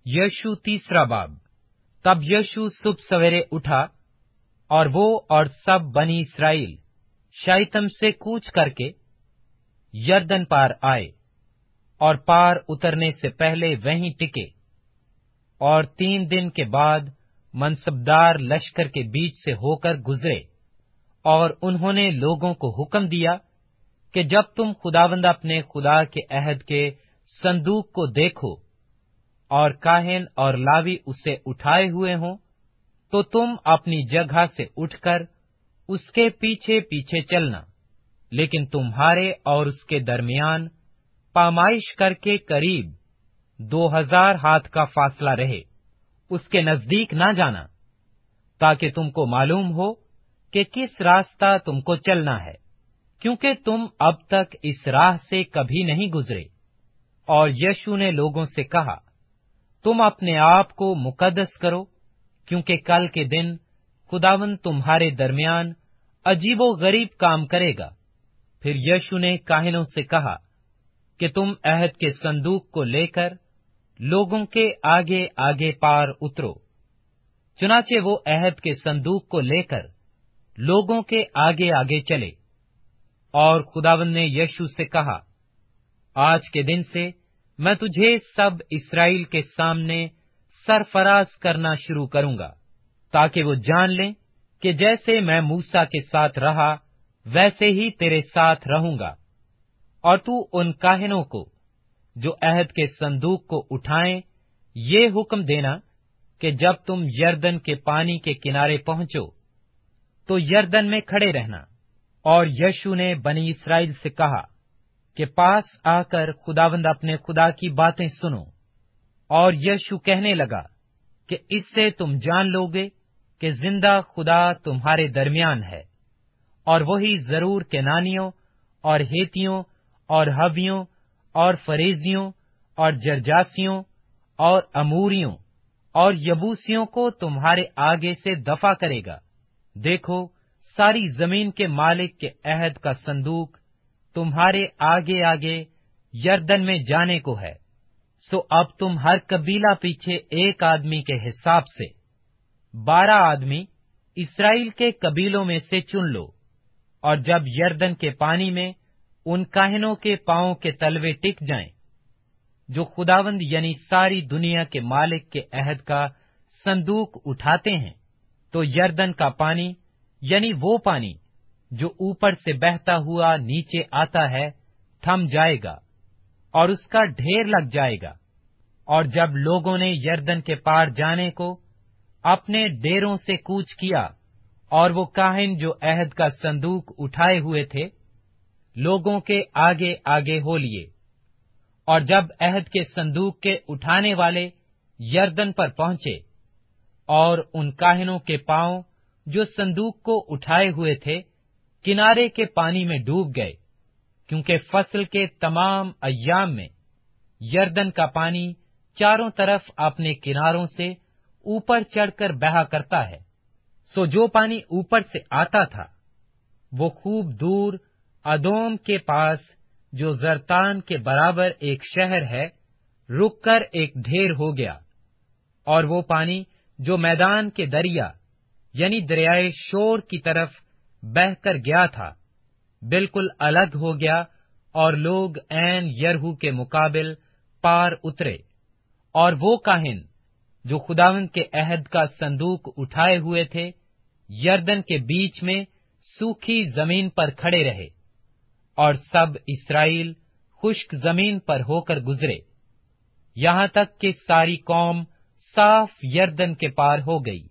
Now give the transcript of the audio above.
यशु तीसरा बाब। तब यशु सुबह सवेरे उठा और वो और सब बनी इस्राएल शाइतम से कूच करके यरदन पार आए और पार उतरने से पहले वहीं टिके। और 3 दिन के बाद मनसबदार लश्कर के बीच से होकर गुजरे। और उन्होंने लोगों को हुक्म दिया कि जब तुम खुदावंद अपने खुदा के अहद के संदूक को देखो और काहिन और लावी उसे उठाए हुए हों, तो तुम अपनी जगह से उठकर उसके पीछे पीछे चलना। लेकिन तुम्हारे और उसके दरमियान पामाइश करके करीब 2000 हाथ का फासला रहे, उसके नजदीक ना जाना, ताकि तुमको मालूम हो कि किस रास्ता तुमको चलना है, क्योंकि तुम अब तक इस राह से कभी नहीं गुजरे। और यीशु ने लोगों से कहा, तुम अपने आप को मुकद्दस करो, क्योंकि कल के दिन खुदावंद तुम्हारे दरमियान अजीबो गरीब काम करेगा। फिर यीशु ने काहिनों से कहा कि तुम अहद के संदूक को लेकर लोगों के आगे आगे पार उतरो। चुनाचे वो अहद के संदूक को लेकर लोगों के आगे आगे चले। और खुदावंद ने यीशु से कहा, आज के दिन से मैं तुझे सब इस्राएल के सामने सरफराज करना शुरू करूंगा, ताकि वो जान लें कि जैसे मैं मूसा के साथ रहा वैसे ही तेरे साथ रहूंगा। और तू उन काहिनों को जो अहद के संदूक को उठाएं, ये हुक्म देना कि जब तुम यरदन के पानी के किनारे पहुंचो तो यरदन में खड़े रहना। और यीशु ने बनी इस्राएल से कहा कि पास आकर खुदावंद अपने खुदा की बातें सुनो। और यीशु कहने लगा कि इससे तुम जान लोगे कि जिंदा खुदा तुम्हारे दरमियान है, और वही जरूर केनानियों और हेतियों और हवियों और फरेजियों और जरजासियों और अमूरियों और यबूसियों को तुम्हारे आगे से दफा करेगा। देखो, सारी जमीन के मालिक के अहद का संदूक तुम्हारे आगे आगे यरदन में जाने को है। सो अब तुम हर कबीला पीछे एक आदमी के हिसाब से 12 आदमी इस्राएल के कबीलों में से चुन लो। और जब यरदन के पानी में उन काहिनों के पांवों के तलवे टिक जाएं, जो खुदावंद यानी सारी दुनिया के मालिक के अहद का संदूक उठाते हैं, तो यरदन का पानी यानी वो पानी जो ऊपर से बहता हुआ नीचे आता है थम जाएगा और उसका ढेर लग जाएगा। और जब लोगों ने यरदन के पार जाने को अपने डेरों से कूच किया, और वो काहिन जो अहद का संदूक उठाए हुए थे लोगों के आगे आगे हो लिए। और जब अहद के संदूक के उठाने वाले यरदन पर पहुंचे, और उन काहिनों के पांव जो संदूक को उठाए हुए थे किनारे के पानी में डूब गए, क्योंकि फसल के तमाम अय्याम में यरदन का पानी चारों तरफ अपने किनारों से ऊपर चढ़कर बहा करता है। सो जो पानी ऊपर से आता था वो खूब दूर अदोम के पास, जो जरतान के बराबर एक शहर है, रुककर एक ढेर हो गया। और वो पानी जो मैदान के दरिया यानी दरियाए शोर की तरफ बहकर गया था, बिल्कुल अलग हो गया, और लोग ऐन यरहू के मुकाबिल पार उतरे। और वो काहिन जो खुदावंद के अहद का संदूक उठाए हुए थे यरदन के बीच में सूखी जमीन पर खड़े रहे। और सब इस्राएल खुश्क जमीन पर होकर गुजरे, यहाँ तक कि सारी कौम साफ यरदन के पार हो गई।